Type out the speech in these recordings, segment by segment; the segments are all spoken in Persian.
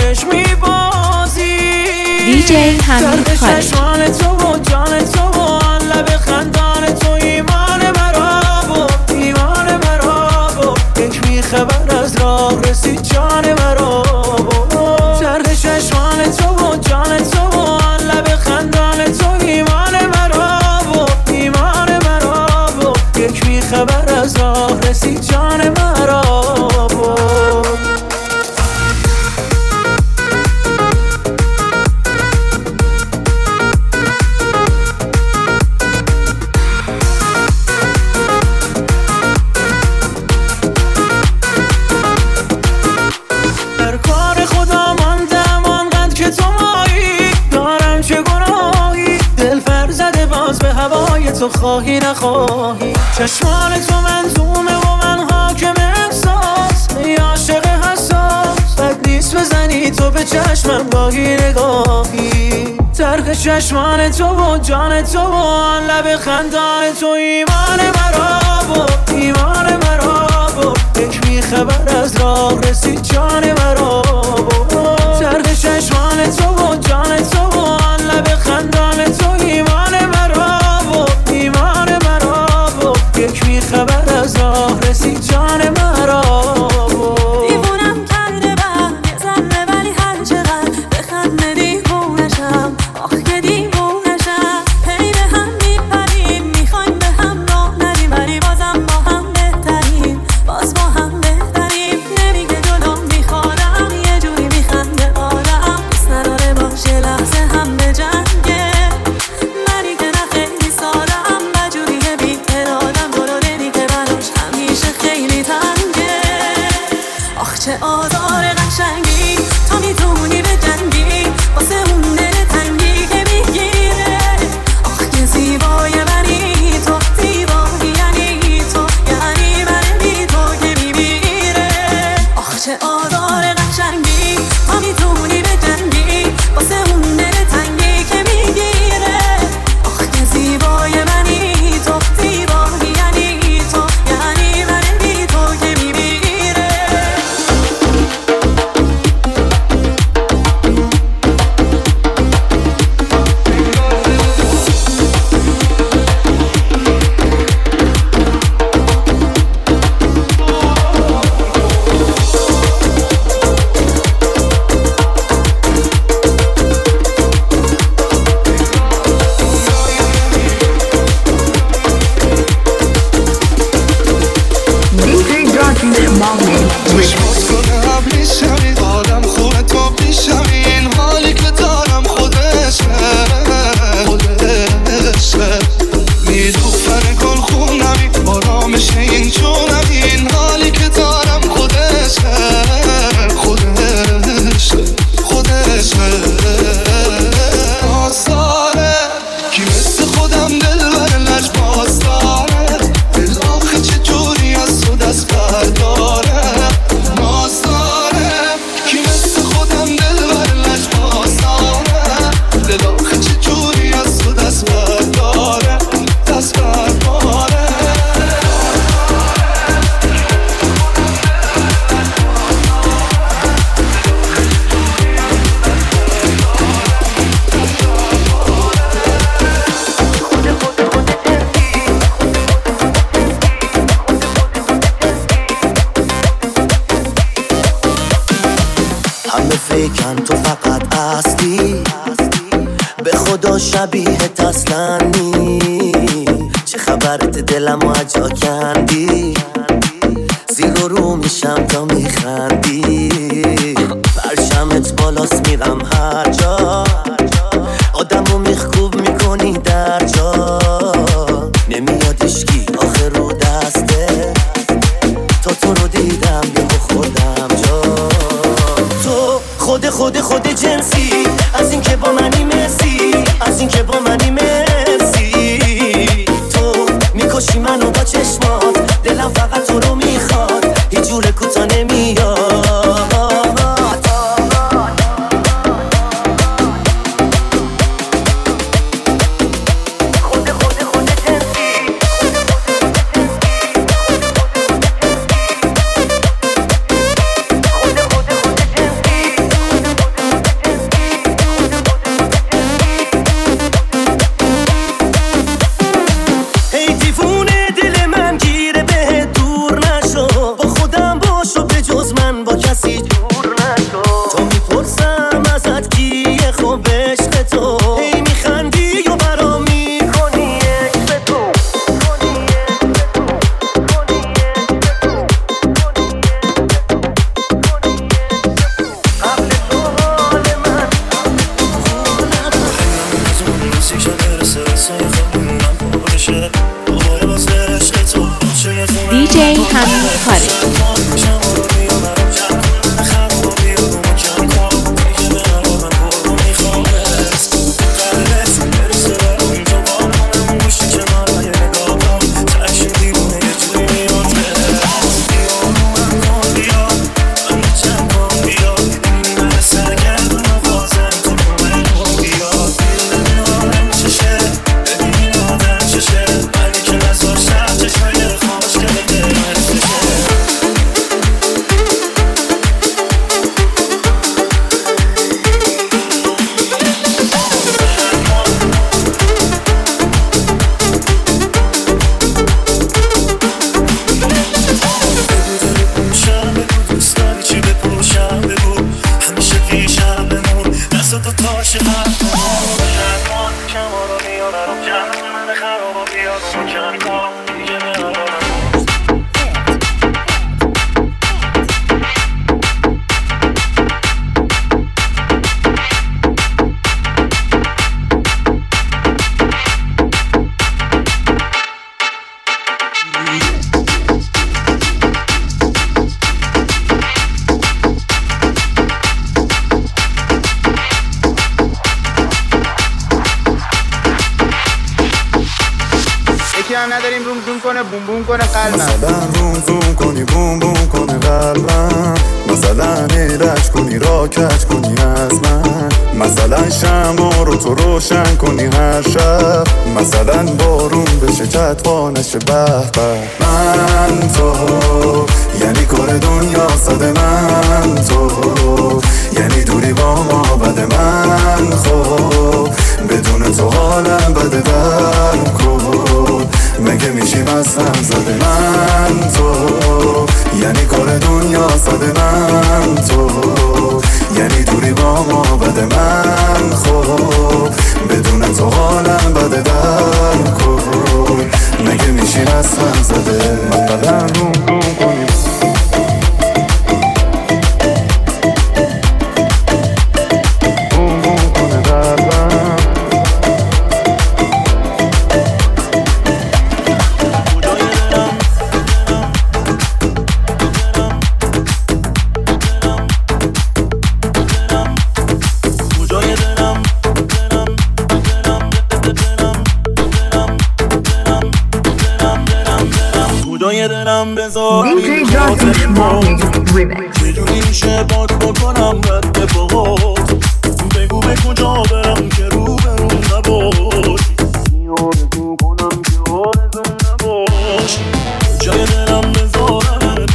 چشم میبازی دیجی حمید خالد چشمان تو و جان تو و لب خندان تو ایمان مرا و ایمان مرا و یک میخبر از راه رسید جان مرا چرخ چشمان تو و جان تو و لب خندان تو ایمان مرا و ایمان مرا و یک میخبر از راه رسید جان مرا تو خواهی نخواهی چشمان تو منظومه و من حاکم احساس ای عاشق حساس بد نیست بزنی تو به چشمم گاهی نگاهی ترخ چشمان تو و جان تو و لب خندان تو ایمان مرا و ایمان مرا و یک میخبر از راه رسید جان مرا ترخ چشمان تو و جان تو و لب خندان تو ایمان مرا ایمان مرا و یک میخبر از راه رسید جان مرا دیوونم کرده بند یه ذره ولی هر چقدر بخنده دیوونشم آخ که دیوونشم پی به هم میپریم میخوایم به هم راه ندیم ولی بازم با هم بهتریم باز با هم بهتریم نمیگه جلو میخوارم یه جوری میخنده آدم دوست نداره باشه لحظه هم به جنگه منی که نه خیلی سالم بجوریه بی ارادم برو دلی که براش همیشه خیلی تنگه آخ چه آزار قشنگی تا میتونی به جنگی واسه اون دل تنگی که میگیره آخ که زیبای منی تو زیبایی یعنی تو یعنی من بی تو که میمیره آخ چه آزار قشنگی تا میتونی به جنگی واسه اون دل تنگی که میگیره آخ که زیبای منی تو زیبایی یعنی تو یعنی من بی تو که میمیره آدم خوبه تو بیشمی این حالی که دارم خودشه میدوفن گل خونمی آرامش این چونمی این حالی که دارم خودشه آزاره کی مثل خودم دل بر لج باز داره دل آخه چه جوری از تو دست برداره فکرم تو فقط هستی به خدا شبیهت اصلا نی چه خبرت دلمو اجا کندی زیر و رو میشم تا میخندی پرشمت بالاست میرم هر جا آدمو میخکوب میکنی در جا نمیاد اشکی آخر رو دسته تا تو رو دیدم یهو خوردم جا تو خود جنسی از این که با منی مرسی از این که با منی مرسی تو میکشی منو با چشمات دلم فقط تو رو میخواد هیچ جور کوتا نمیاد DJ همین کاره. نداریم روم زوم کنه بوم بوم کنه قلبم، مثلا روم زوم کنی بوم بوم کنه قلبم، مثلا ایرج کنی را کج کنی از من، مثلا شمع رو تو روشن کنی هر شب، مثلا بارون بشه جدوا نشه به به. من تو یعنی کار دنیا صد، من تو یعنی دوری با ما بده، من خب بدون تو حالم بده در کن، مگه میشیم از هم زده. من تو یعنی کار دنیا صده، من تو یعنی دوری با ما بده، من خب بدون تو حالم بده در کن، مگه میشیم از هم زده. مثلا روم روم کنیم بوم بوم کنه قلبم، DJ Josh Morning Remix. چجوری میشه باد بکنم رد باهات، بگو به کجا برم که رو به اون نباشی، آرزو کنم که آرزو نباشی، جای دلم بذارم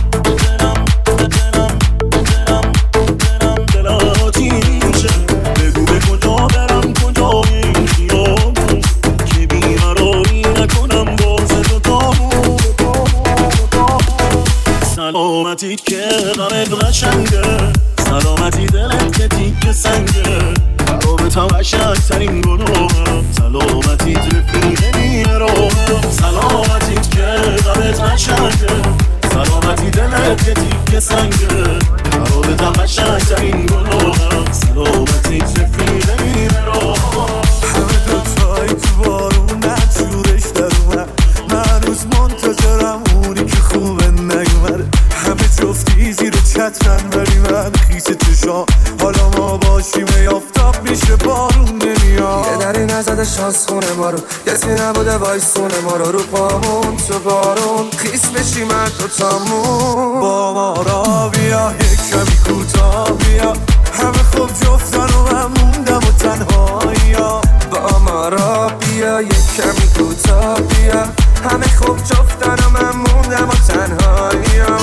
دلم آتیشه، بگو به کجا برم کجا این خیابون که بیقراری نکنم باز دوتامون. سلامتیت که غمت قشنگه، سلامتی دلت که تیک سنگه، رابطم قشنگترین گناهم، سلامتیت رفیق نیمه راهم، سلامتیت که غمت قشنگه، سلامتی دلت که تیک سنگه، رابطم قشنگترین گناهم، سلامتیت رفیق نیمه راهم. همه دوتایی تو بارونت شورش در اومد، من روز منتظرم اونی که خوبه نگمره، همه جفتی زیر چترن ولی من خیس چشام، حالا ما باشیم آفتاب میشه بارون نمیاد، یه دری نزده شانس خونه ما رو، کسی نبوده وایسونه ما رو پامون تو بارون خیس بشیم هر دوتامون. با ما را بیا یک کمی کوتاه بیا، همه خوب جفتن و من موندم و تنهایی ها. با ما را بیا یک کمی کوتاه بیا، همه خوب جفتن و من موندم و تنهایی ها.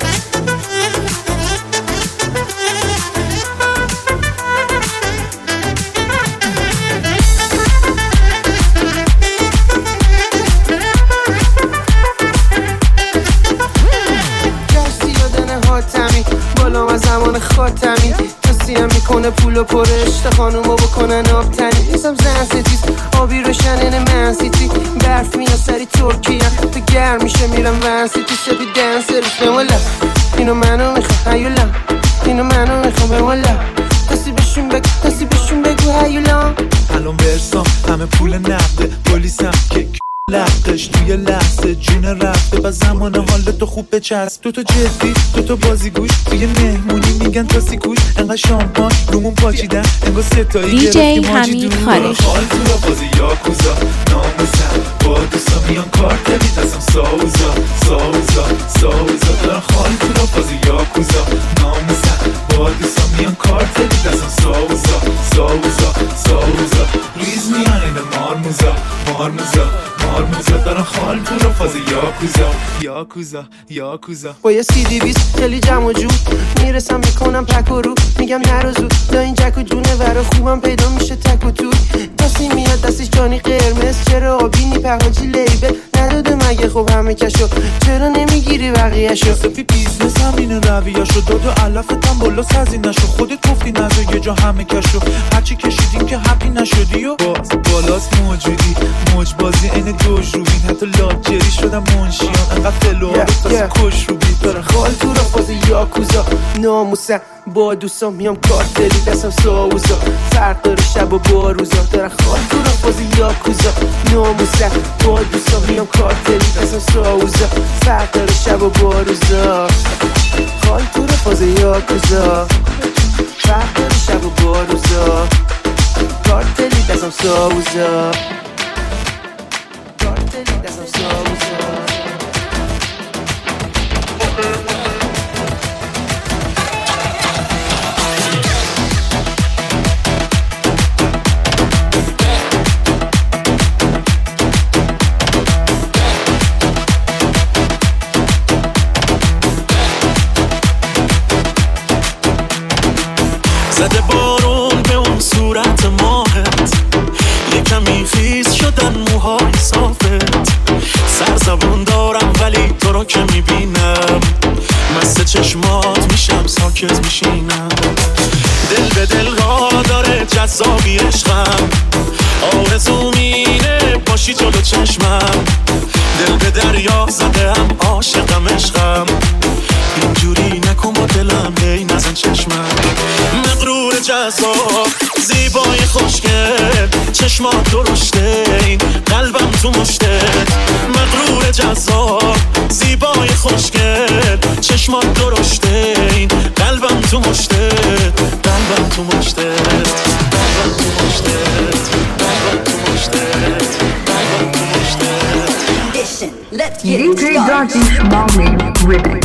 زمان خاتمی توصیم میکنه پول و پرشت خانومو بکنن آبتنی، نیستم زن ستیز آبی روشنن منسیتی، برف میاد سری ترکیه تو گرم میشه میرم ورسیتی، سپی دنسرش به مولا اینو منو میخوام هیولا، اینو منو میخوام به مولا کسی بشون بگو هیولا. الان برسام همه پول نقده، پلیسم که لقش توی لحظه جون رفته. و زمان حالت تو خوب بچسب، تو جدی تو بازیگوش، توی مهمونی میگن تا سیکوش، انقدر شامپان رومون پاچیدن انگار ستایی دیجی حمید خارش. حال تو را بازی یاکوزا ناموزم با دوستا میان کارت میدستم ساوزا دارم. حال تو را بازی یاکوزا ناموزم با دوستا میان کارت میدستم ساوزا ریز میان این مارموزا دارم حال تو را بازی یاکوزا. با یه CD-20 خیلی جمع و جو میرسم میکنم پک و رو، میگم نرو دا این جک و جونه ورا خوبم پیدا میشه تک و توی. دستی میاد دستش جانی قرمز، چرا آبی نیپرهاجی لیبل نداده مگه؟ خب همه کشو چرا نمیگیری بقیهشو؟ صفی بیزنس هم این رویهشو داد و علفتم بالا سزینشو، خودت گفتی نزا یه جا همه کشو، هرچی کشیدیم که حقی نشدی و باز بالاست موجودی موج بازی این دوش رو بین، حتی لاجری شدم منشیان انقدر فلو آره کش رو بید. دارم خال تو را فاز یاکوزا ناموسم با دوستان میام کارتلی دستم ساوزا، فرق داره شب و با روزا. دارم خال تو را فاز یاکوزا ناموسم با دوستان میام کارتلی دستم ساوزا، فرق داره شب و با روزا. خال تو را فاز یاکوزا، فرق داره شب و با روزا. کارتلی دستم ساوزا، کارتلی دستم ساوزا. زده بارون به اون صورت ماهت، یکمی خیز شدن موهای صافت. سرزبون دارم ولی تو رو که میبینم، مست چشمات میشم ساکت میشینم. دل به دل را داره جذابی عشقم، آرزو مینه باشی جلو چشمم. دل به دریا زده هم عاشقم عشقم، اینجوری نکن با دلم هی نزن چشمم. مغرور جذاب زیبای خوشگل، چشمات درشته این قلبم تو مشتت. مغرور جذاب زیبای خوشگل، چشمات درشته این قلبم تو مشتت. قلبم تو مشتت، قلبم تو مشتت، قلبم تو مشتت، قلبم تو مشتت. Let's get it started. DJ Smalley Remix.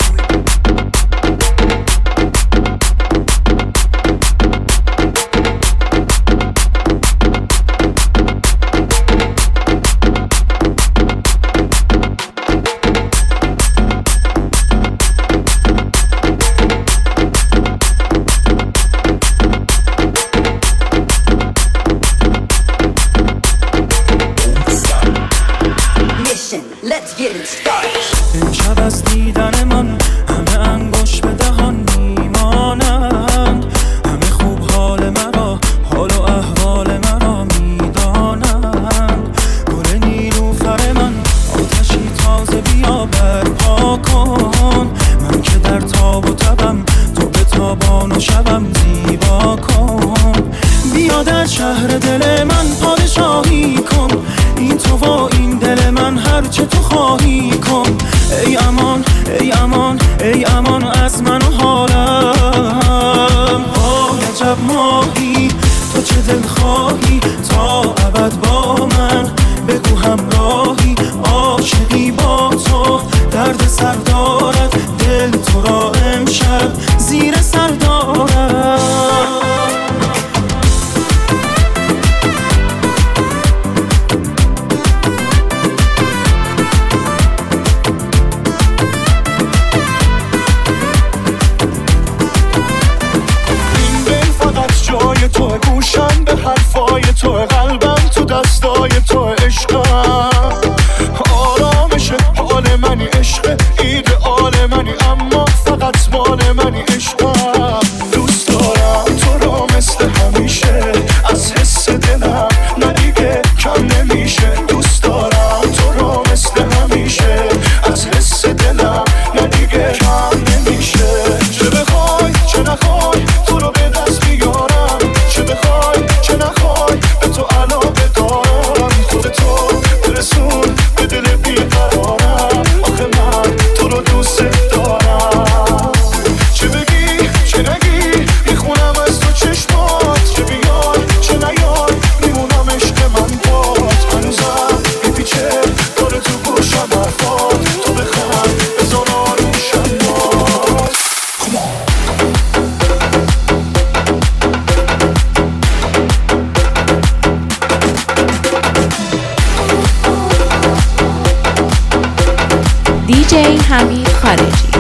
امشب از دیدن من همه انگوش به دهان میمانند، همه خوب حال مرا حال و احوال مرا میدانند. گل نیلوفر من آتشی تازه بیا برپا کن، من که در تاب و تبم تو به تابان و شبم زیبا کن. بیا در شهر دل من پادشاهی کن، این تو و این دل من هرچه تو خواهی کن. ای امان ای امان ای امان از من و حالم. آه عجب ماهی تو چه دل خواهی تا ابد با من، بگو همراهی عاشقی با تو. درد سر دارد دل تو را امشب زیر سر دارد. تو گوشم به حرفای حمید خارجی.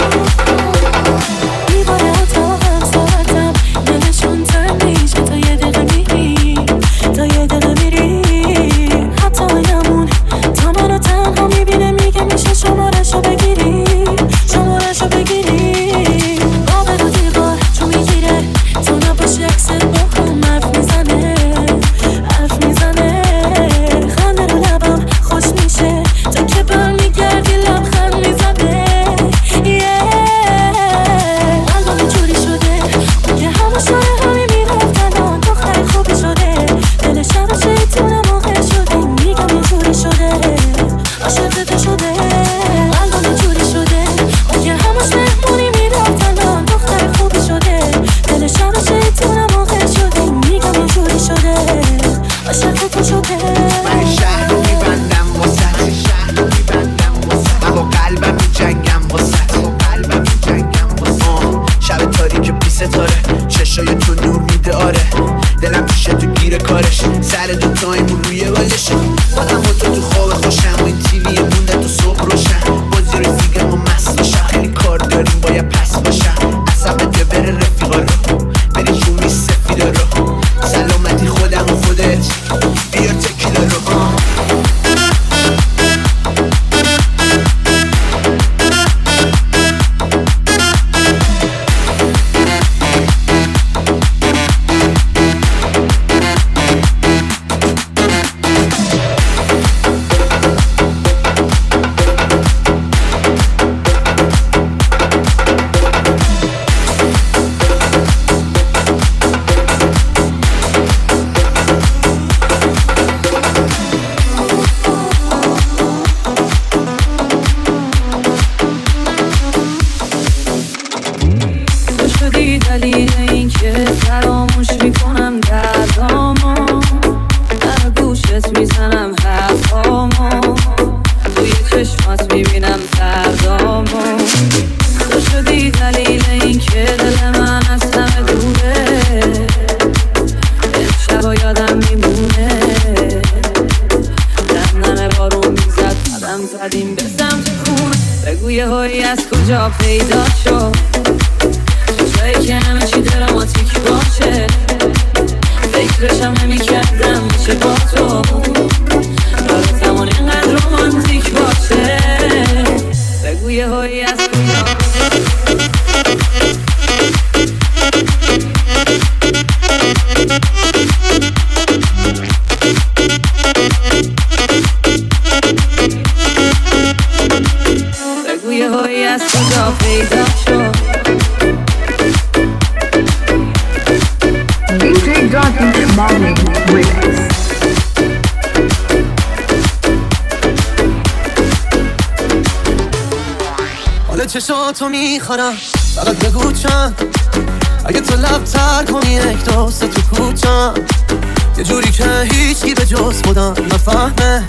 چشاتو میخورم فقط بگو چند اگه تو لب تر کنی یک دوست تو کوچم یه جوری که هیچی به جز خودم نفهمه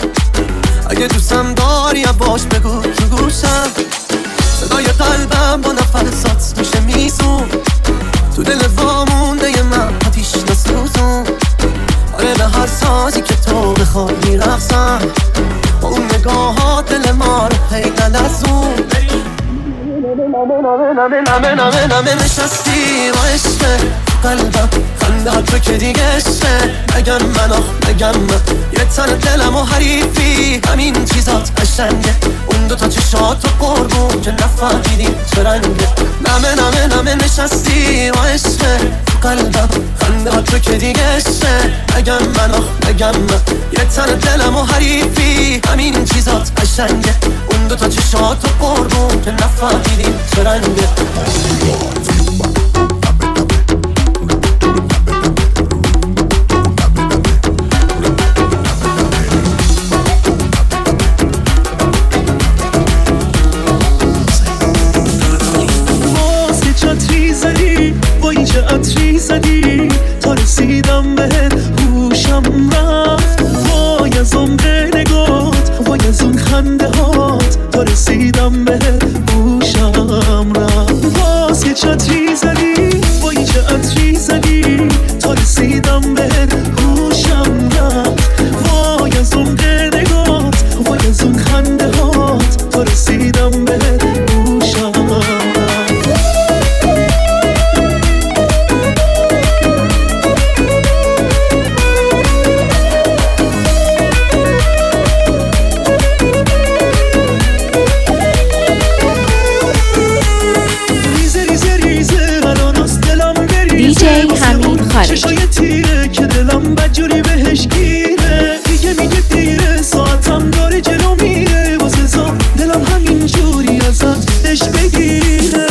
اگه دوستم داری باش بگو تو گوشم صدای قلبم با نفسات میشه میسون تو دل وامونده من آتیش نسوزون آره به هر سازی که تو بخوای میرقصم با اون نگاهات دل ما رو هی نلرزون نمه نشستی با عشقه قلبم خنده تو که دیگه عشقه نگم من نگم من یه تن دلم و حریفی همین چیزات قشنگه اون دوتا چشات و قربون که نفهمیدی چه رنگه نمه نشستی با عشقه قلبم خنده تو که دیگه عشقه نگم من یه تن دلم و حریفی همین چیزات قشنگه اون دوتا چشات و قربون که نفهمیدی چه رنگه عطری زدی تا رسیدم بهت هوشم رفت وای از عمر نگات وای از اون خنده هات تا رسیدم بهت هوشم رفت باز یه چتری زدی وای چه عطری زدی تا رسیدم بهت هوشم رفت وای از عمر نگات وای از اون خنده هات تا رسیدم بهت خارجی. چشای تیره که دلم بدجوری بهش گیره، دیگه میگه دیره ساعتم داره جلو میره، واسه زا دلم همینجوری ازت دش بگیره.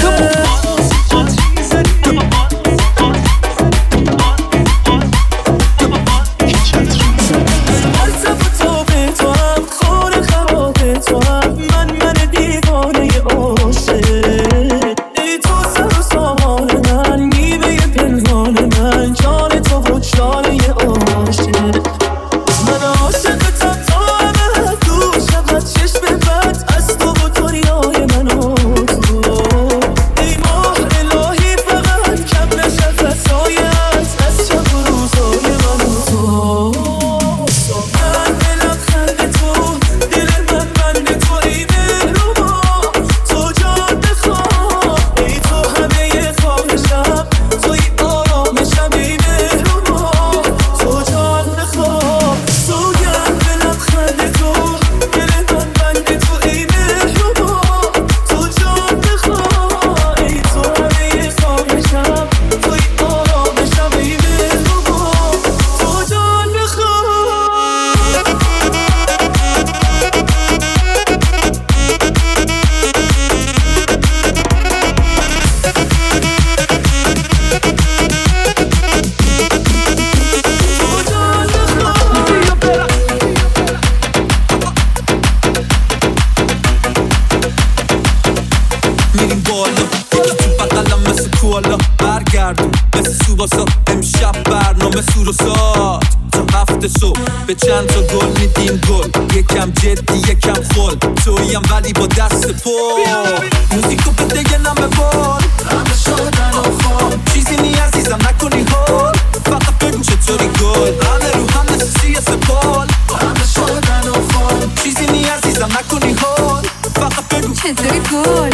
به چند تا گل میدیم گل، یکم جدی یکم خل، توییم ولی با دست پر. موزیکو بده یه نمه بال، همه شادن و خواب، چیزی نی عزیزم نکنی حال، فقط بگو چطوری گل، همه رو هم نسیسی سپال. همه شادن و خواب، چیزی نی عزیزم نکنی حال، فقط بگو چطوری گل.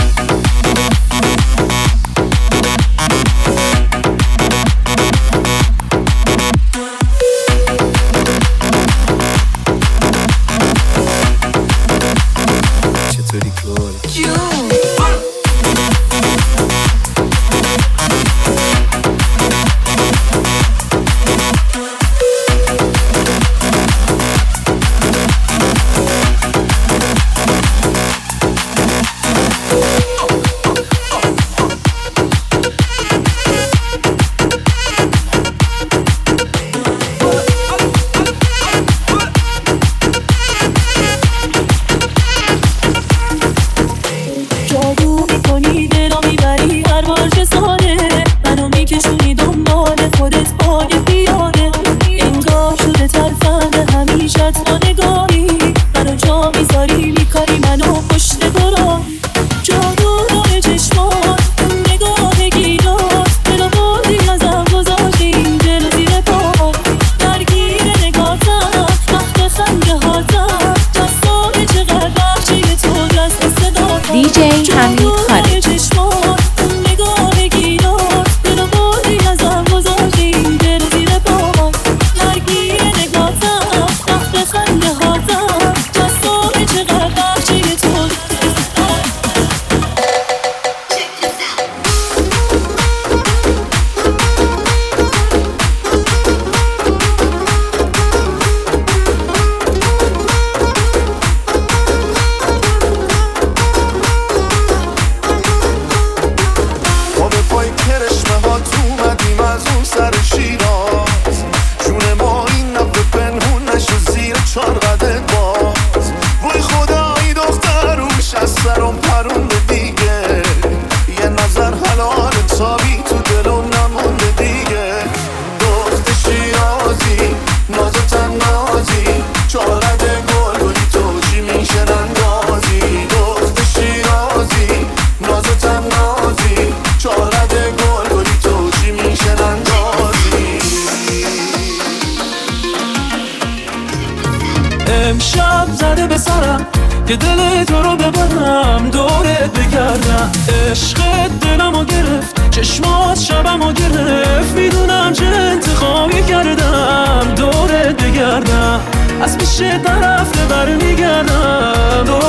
امشب زده به سرم که دل تو رو ببرم دورت بگردم. عشقت دلمو گرفت، چشمات شبمو گرفت، میدونم چه انتخابی کردم دورت بگردم. از پیش طرف برمیگردم دورت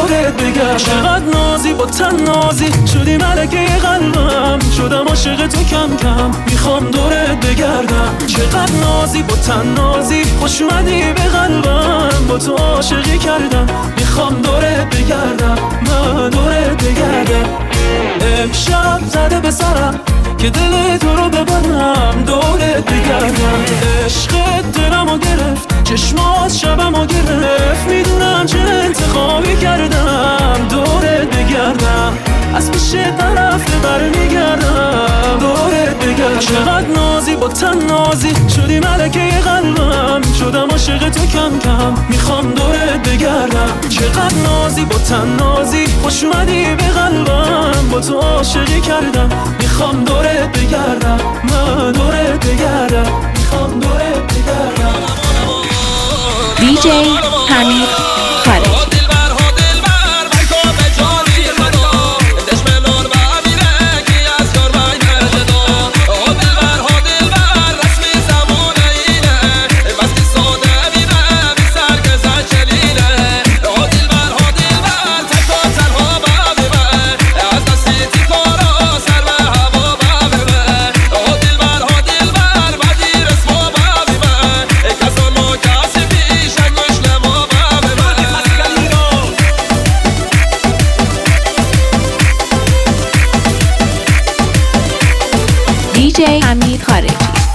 بگردم. چقدر نازی با تن نازی شدی ملکه قلبم، شدم عاشق تو کم کم میخوام دورت بگردم. چقدر نازی با تن نازی خوش اومدی به قلبم، با تو عاشقی کردم میخوام دورت بگردم، من دورت بگردم. امشب زده به سرم که دل تو رو ببرم دورت بگردم. عشقت دلمو گرفت چشمات شبمو گرفت، میدونم چه انتخابی کردم دورت بگردم، از پیش طرف برمیگردم دورت بگردم. چقدر نازی با تن نازی شدی ملکه قلبم، شدم عاشق تو کم کم میخوام دورت بگردم. چقدر نازی با تن نازی خوش اومدی به قلبم، با تو عاشقی کردم میخوام دورت بگردم، من دورت بگردم، میخوام دورت بگردم. DJ حمید خارجی. DJ حمید خارجی.